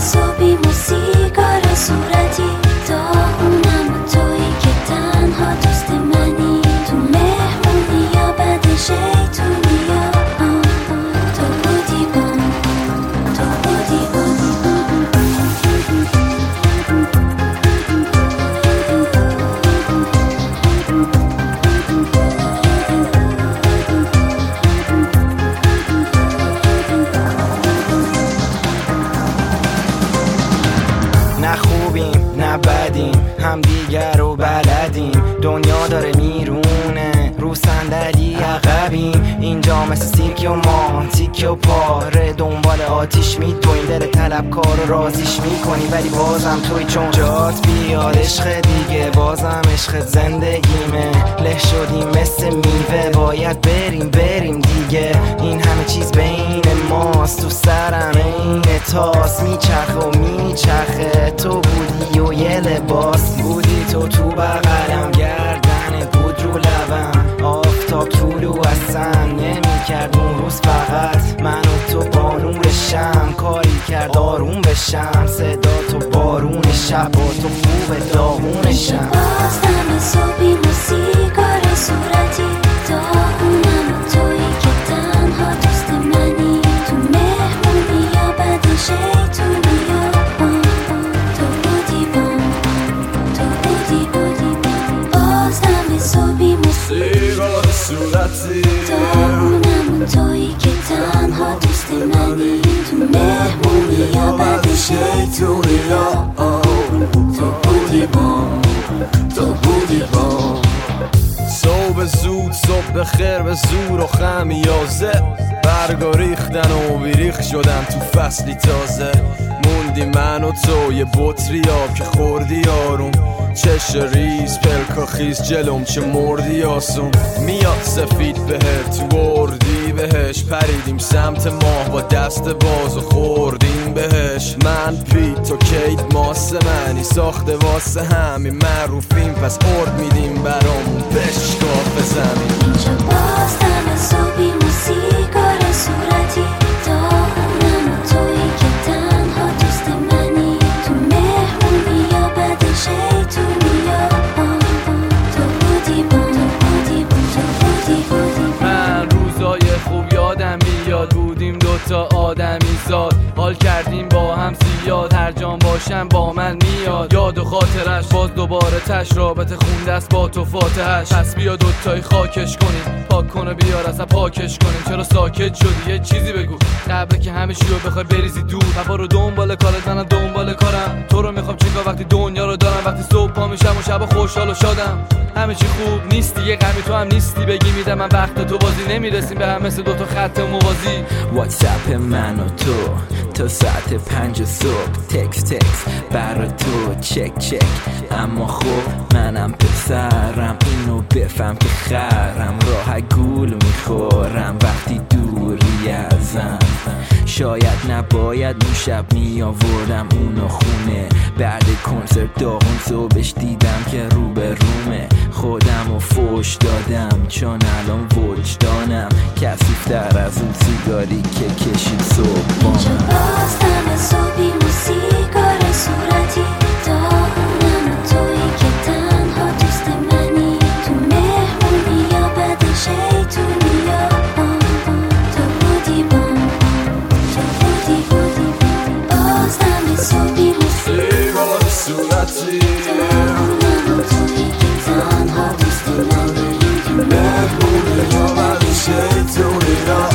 صبحی موسیقار صورتی داغونم و تویی که تنها دوست منی تو مهمونی یا بعد شیطونی یا تو بودی بام تو بودی بام نه خوبیم نه بدیم هم دیگر رو بلدیم دنیا داره میرونه رو صندلی عقبیم اینجا مثل سیرک و ما تیک و پاره دنبال آتیش میدویم دل طلبکار رو رازیش میکنی ولی بازم توی چون جات بیاد عشق دیگه بازم عشق زندگیمه له شدیم مثل میوه باید بریم دیگه این همه چیز بین ماست تو سرم این تاس میچرخه و میچرخه تو بودی و یه لباس بودی تو بغلم گردنت بود رو لبم آفتاب طولو اصلا نمیکرد اون روز فقط من و تو با نور شم کاری کرد آروم بشم صدا تو بارون شب و تو خوب داغون شم بازم صبحی موسیقار صورتی داغونم و تویی که تنها دوست منی تو مهمونی یا بعد شیطونی یا تو بودی بام تو بودی بام بازم صبحی موسیقار صورتی داغونم و تویی که تنها دوست منی تو مهمونی یا بعد شیطونی یا تو بودی بام تو بودی بام صبح زود صبح بخیر به زور و خمیازه برگا ریختن و بیریخ شدن تو فصلی تازه موندی من و تو یه بطری آب که خوردی آروم چش ریز پلکا خیز جلوم چه مردی آسون میاد سفید بهت تو اردی بهش پریدیم سمت ماه با دست باز و خوردیم بهش من پیت تو کیت ماس منی ساخته واسه همین معروفیم پس ارد میدیم برامون بشکاف زمین اینجا بازم صبحی موسیقار صورتی داغونم و تویی که تنها دوست منی تو مهمونی یا بعد شیطونی یا تو بودی بام تو بودی من روزای خوب یادم میاد بودیم دوتا آدمی زاد حال کردیم با هم زیاد هر جان باشم با من میاد یاد و خاطرش باز دوباره تش رابطه خونده است با تو فاتحش پس بیا دوتایی خاکش کنیم پاک کنه بیار اصلا پاکش کنیم چرا ساکت شدی یه چیزی بگو قبل که همه چی رو بخوای بریزی دور هوا رو دنبال کارت منم دنبال کارم تو رو میخوام چیکار وقتی دنیا رو دارم وقتی صبح پا میشم و شب خوشحال و شادم همه چی خوب نیستی یه غمی تو هم نیستی بگی میدم من وقت تو بازی نمیرسیم به هم مثل دوتا خط موازی واتساپ من و تو تا ساعت 5 صبح تکس برا تو چک اما خب منم پسرم اینو بفهم که خرم راه گول میخورم وقتی دوری ازم شاید نباید اون شب میآوردم اونو خونه بعد کنسرت داغون صبحش دیدم که رو به رومه خودم و فوش دادم چون الان وجدانم کثیف‌تر از اون سیگاری که کشید صبح با اینجا من بازم صبحی موسیقار صورتی داغونم و تویی که تنها دوست منی تو مهمونی یا بعد شیطونی یا تو بودی بام تو بودی بازم صبحی موسیقار صورتی داغونم و تویی که تنها دوست منی تو مهمونی یا بعد شیطونی یا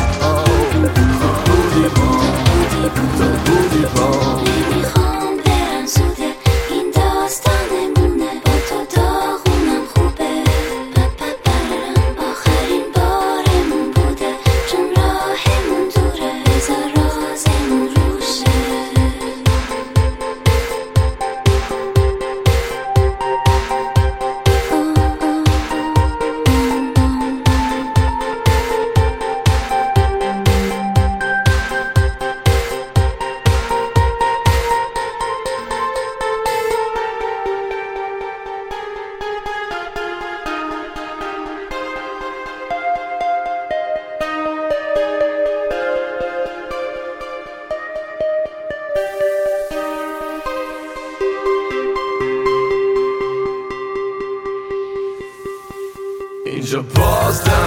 نمیخوام برم زوده این داستانمونه با تو داغونم خوبه آخرین بارمون بوده چون راهمون دوره بذار رازمون روشه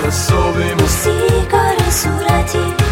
صبحیم سیگار صورتی